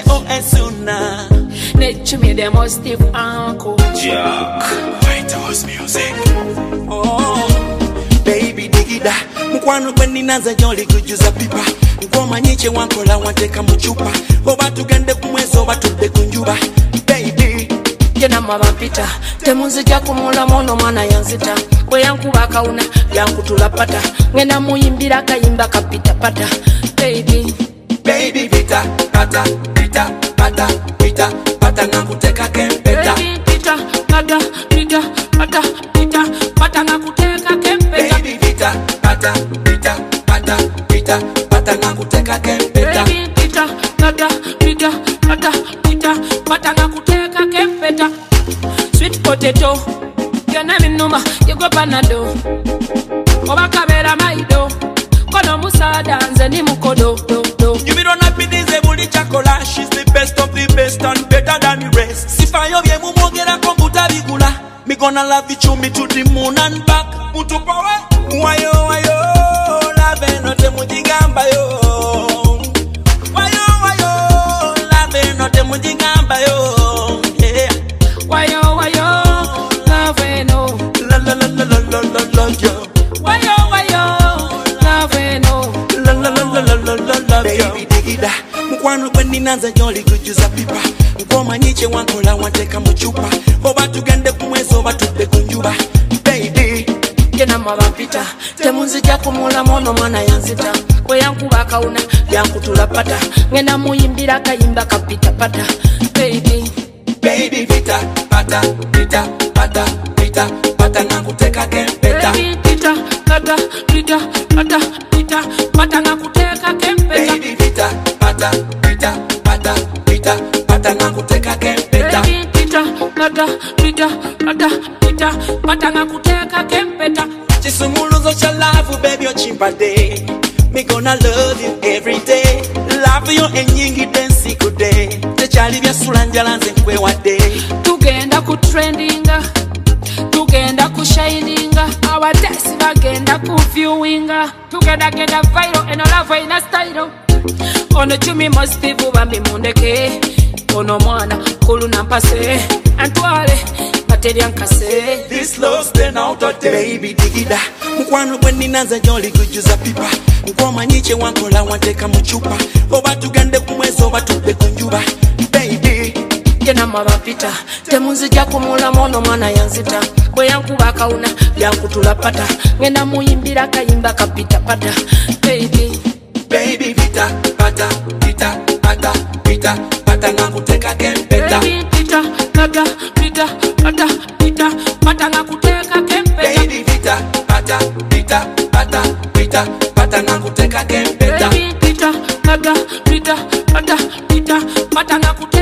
SOS una. Let me the most stiff uncle. Jack, White House music. Oh, baby digida. Mkwano kweni naza joli kujuza pipa. Ngoma nyiche wankola wanteka mchupa. Oba tugende kumwezo oba tubbe kunjuba. Baby Jena mwampita temunzija kumula mono mwana yanzita. Kwe yanku wakauna yanku tulapata. Ngena muyimbira kayimba kapita pata. Baby vita pata pita pata pita pata nakuteka kempeta. Baby pita pata pita pata pita pata nakuteka kempeta. Baby vita pata pita pata pita pata nakuteka kempeta. Baby pita pata pita pata pita pata nakuteka kempeta. Sweet potato Gena minuma yego panado Oba kabera maido Kono musada nze ni mukodo do. You be run up in this ebuli chakola. She's the best of the best and better than the rest. Sifa vye mumogera kombuta bigula. Me gonna love you me to the moon and back. Mutu power. Wayo lave no te mujigamba yo. Wayo lave no te mujigamba yo. Yeah. Wayo love no. La yo. Wayo love no. La baby digida. Mkwano kweni naza joli kujuza pipa. Ngoma nyiche wankola wanteka mchupa. Oba tugende kumwezo oba tubbe kunjuba. Baby Jena mwampita temunzija kumula mono mwana yanzita. Kwe yanku wakauna yanku tulapata. Ngena muyimbira kayimba kapita pata. Baby vita pata pita pata pita pata nakuteka kempeta. Baby pita pata pita pata pita pata nakuteka kempeta. Baby vita pata pita pata pita pata nakuteka kempeta. Baby pita pata pita pata pita pata nakuteka kempeta. Chisumuluzo cha love baby ochimpade. Me gonna love you every day. Love you enyingi densi kude. Techali bya sulanjala nze nkwe wade. Tugenda ku trendinga Tugenda ku shininga. Our days bagenda ku viewinga. Tugenda viral and all love in a style. Ono chumi must vuba mimundeke. Ono mwana kulu nampase. Antwale materia nkase. This love's been out of day. Baby digida. Mkwano kweni naza joli kujuza pipa. Ngoma nyiche wankola wanteka mchupa. Oba tugende kumwezo oba tubbe kunjuba. Baby Jena mwampita temunzija kumula mono mwana yanzita. Kwe yanku wakauna yanku tulapata. Ngena muyimbira kayimba kapita pata. Baby vita pata pita pata pita pata nakuteka kempeta. Baby pita pata pita pata pita pata nakuteka kempeta. Baby vita pata pita pata pita pata nakuteka kempeta. Baby pita pata pita pata pita pata nakuteka